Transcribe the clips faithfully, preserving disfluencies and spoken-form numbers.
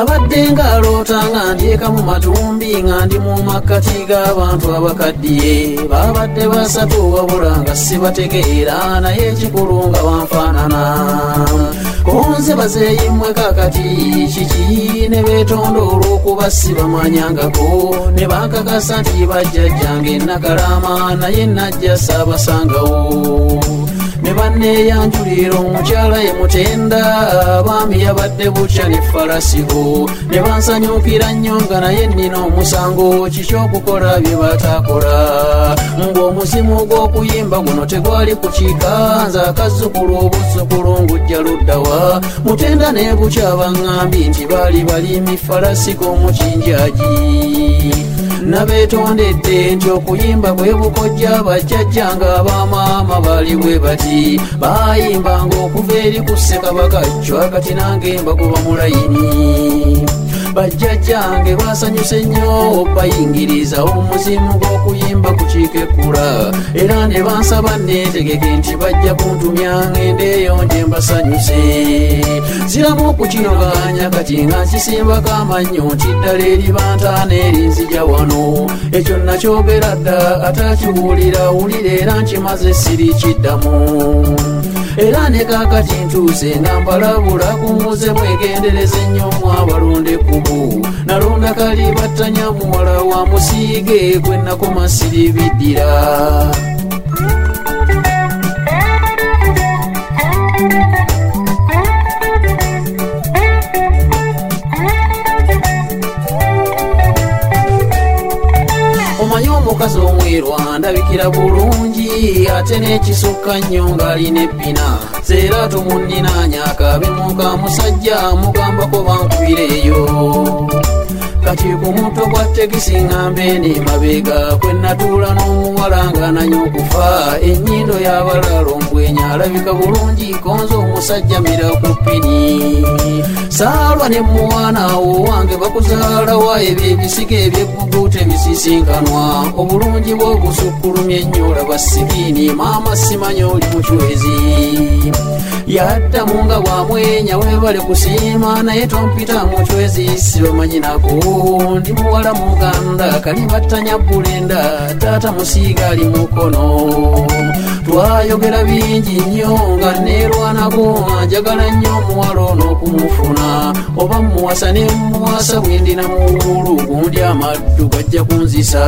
nabadde ngaloota nga ndyeka mu matumbi nga ndi mu makkati g'abantu abakaddiye babadde basatu wabula nga sibategeera naye ekikulu nga banfaanana konze bazeeyimmwe kakati kiki ne beetonda olw'okuba sibamanyangako ne bankakasa nti bajjajjange nakalama naye najja saabasangawo ne banneeyanjulira omukyala ye Mutenda abaami yabadde bukya ne falasigo ne bansanyukira nnyo nga naye nnina omusango kikyokukola bye batakola ng'omuzimu gw'okuyimba guno tegwali kukiika nze akazzukulu obuzzukulu ngujja luddawa Mutenda ne bukya baŋŋambi nti baali balimi falasigo mu kinjaji nabeetondedde nti okuyimba bwe bukojja bajjajjanga abamaama baali bwe bati bayimbanga okuva eri ku Ssekabaka Chwakati nange mbagoba mulayini bajjajjange basanyuse nnyo bayingiriza omuzimu gw'okuyimba kukiika ekkula era ne bansaba neetegeke nti bajja kuntumya ŋŋendeeyo nje mbasanyuse ziramu okukinoganya kati nga nkisimbako amannyo nti ddala eri bantaana erinzija wano ekyo nakyogera dda atakiwulira wulira era nkimaze siri kiddamu era ne kaakati ntuuse nga mbalabula kumuze mwegendereze nnyo mwabalonda ekkubo nalonda kalibattanya muwala wa musiige gwe nakoma siribiddira omanyi omukazi omwerwa ndabikira bulungi ate n'ekisukka nnyo ng'alina ebbina seera tomunninaanya akabemuka musajja mugambako bankubireeyo kati ku mutwe gwa tekisi ŋŋambe ne mabega kwe natuula n'omuwala nga nanya okufa ennyindo y'abalaalo mbwenya alabika bulungi konza omusajja mira ku ppini saalwa ne muwaanaawo wange bakuzaalawa ebyo ebisiga ebyeggugu tebisisinkanwa obulungi bw'obusukkulumya ennyo olaba sikiini maama simanya oli mucwezi yaddamu nga bwamwenya webale kusiima naye tompita mucwezi sibamanyi nako ndi muwala muganda kalibattanya bulenda taata musiiga ali mukono twayogera bingi nnyo nga neerwanako njagala nnyo omuwala ono okumufuna oba muwasa ne muwasa bwe ndina muwulu gundi amaddu gajja kunzisa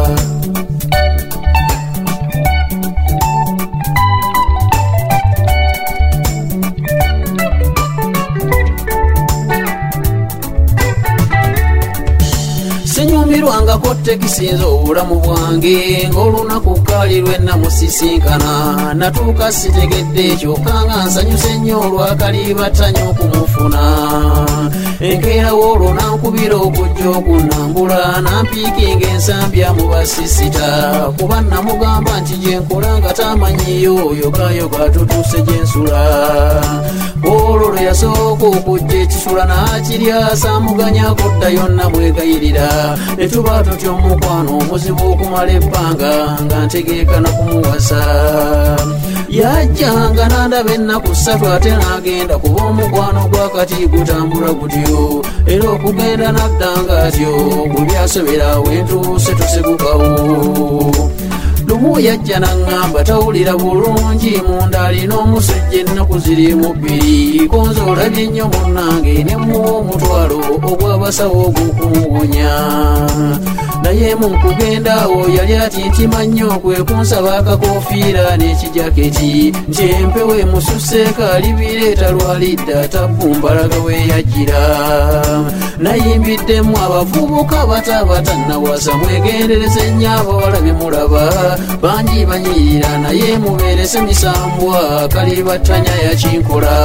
senyumirwangako tekisinza obulamu bwange ng'olunaku kaali lwenna musisinkana natuuka sitegedde kyokka nga nsanyuse nnyo olwakalibattanya okumufuna enkeera w'olwo nankubira okujja okunnambula nampiikinga ensambya mu basisita kuba namugamba nti gye nkola nga tamanyiyo yogayoga tutuuse gye nsula olwo lwe yasooka okujja ekisula n'akirya saamuganyako ddayo namwegayirira ne tuba tutya omukwano omuzibu okumala ebbanga nga ntegeeka nakumuwasa yajjanga nandaba ennaku ssatu ate n'agenda kuba omukwano gwakati gutambula gutyo era okugenda naddanga atyo bwe byasobera wentuuse tusegukawo lumu yajja naŋŋamba tawulira bulungi munda alina omusujja ennaku ziri mu bbiri konza olabye nnyo munnange ne muwa omutwalo ogw'abasawo ogw'okumuwonya naye mu kugenda awo yali atintima nnyo kwe kunsaba akakofiira n'ekijaketi nti empewo emususseeko alibireeta lwalidda tabumbalaga weeyajjira nayimbiddemu abavubuka batabatannawasa mwegendereze nnyo abawala bye mulaba bangi banyirira naye mubeerese misambwa kalibattanya yakinkola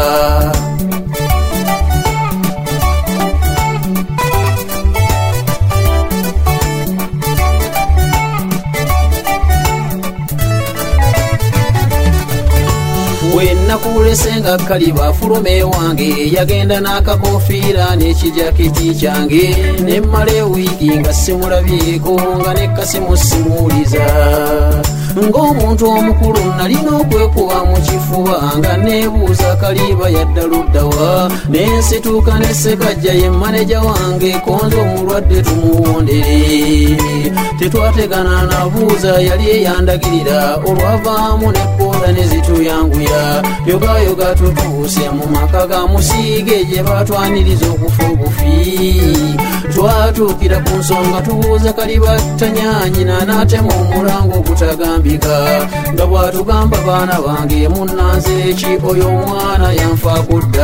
nakulesenga kaliba fulume wange yagenda n'akakofiira n'ekijaketi kyange nemmala ewiiki nga simulabyeko nga nekasimusimuuliza ng'omuntu omukulu nalina okwekuba mu kifuba nga neebuuza kaliba yadda luddawa nensituuka ne Ssekajja ye maneja wange konza omulwadde tumuwondere tetwategana nabuuza yali eyandagirira olwavaamu nebooda ne zituyanguya yogayoga tutuuse mu maka ga musiige gye batwaniriza okufa obufi twatuukira ku nsonga tubuuza kaliba tanyanyina n'atema omulango ogutagambika nga bw'atugamba baana bange munnanze eki oyo omwana yanfa kudda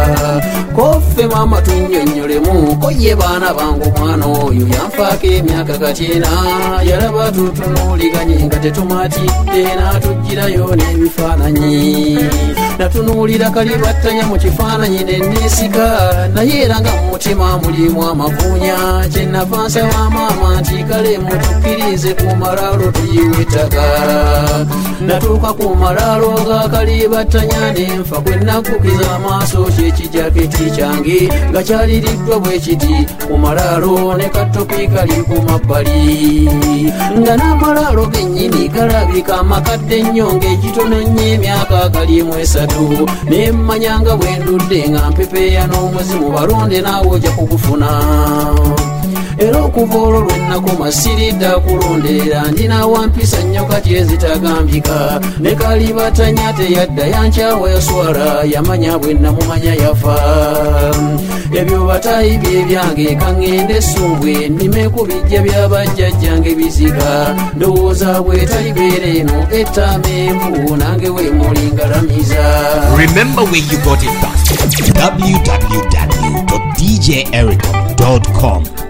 koffe maama tunnyonnyolemu ko ye baana bange omwana oyo yanfaako emyaka katyena yalaba tutunuuliganye nga tetumatidde n'atugirayo n'ebifaananyi natunuulira kaliba ttanya mu kifaananyi nenneesika naye era nga mu mutima mulimu amavuunya kyenava nsaba maama nti kale mutukkirize ku malaalo tuyiwe ettaka natuuka ku malaalo ga kaliba ttanya nenfa kwe nakukiza amaaso kyekijaketi kyange nga kyaliriddwa bwe kiti ku malaalo ne katopi kali ku mabbali nga n'amalaalo gennyini galabika amakadde nnyo ng'ekitono nnyo emyaka galimu esatu nemmanya nga bwe ndudde nga mpepeeya n'omuzimu balonde naawe ojja kugufuna era okuva olwo lwe nnakoma siridda kulonderera ndina wampisa nnyo kati ezitagambika ne kaliba ttanya teyadda yankyawa yaswala yamanya bwe namumanya yafa ebyo bataayi bye byange kaŋŋenda essumbwe nnime ku bijja by'abajjajjange biziga ndowooza bwetali beera eno ettama envu nange we mulingalamiza. Remember where you got it from. w w w dot d j eric dot com